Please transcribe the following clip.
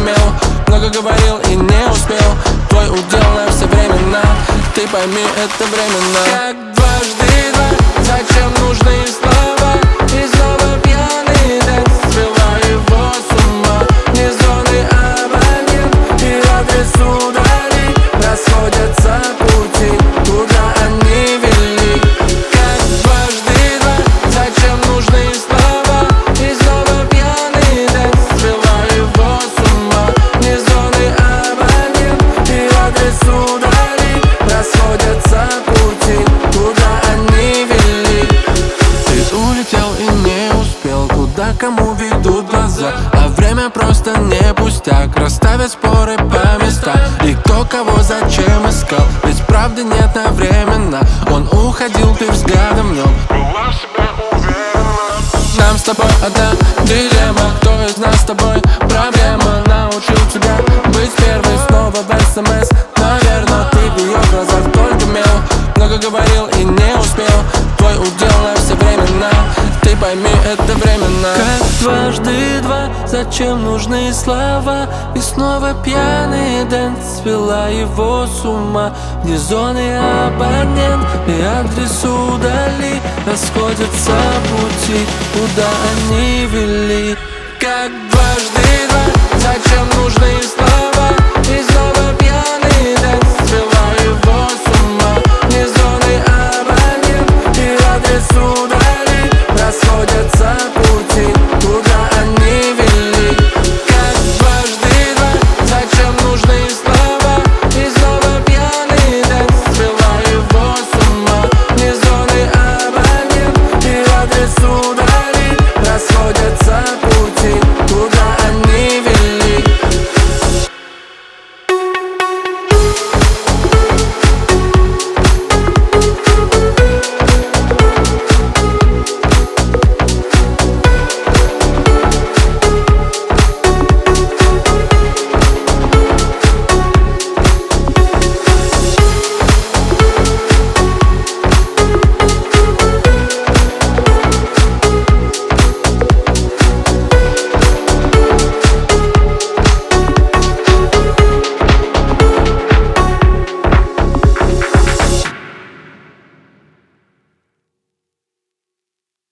имел, много говорил и не успел. Твой удел на все времена, ты пойми, это временно. Как дважды два, зачем нужны слова? И снова пьяный дэнс свела его с ума. Не зоны абонент и адрес удали, расходятся пути, куда они вели. Как дважды два, зачем нужны слова? И снова пьяный дэнс свела его с ума. Не зоны абонент и адрес удали, расходятся пути, куда они вели. Ты улетел и не успел, куда кому ведут глаза. А время просто не пустяк, расставят споры по местам. И кто кого зачем искал, ведь правды нет временно. Он уходил, ты взглядом в нем была в себе уверена. Нам с тобой одна дилемма, кто из нас с тобой проблема? Научил тебя быть первой снова в СМС. Наверное, ты в ее глазах только мел, много говорил и не успел. Твой удел на все времена, ты пойми, это временно. Как дважды два, зачем нужны слова? И снова пьяный дэнс свела его с ума. Вне зоны абонент и адрес удали, расходятся пути, куда они вели. Как дважды два, зачем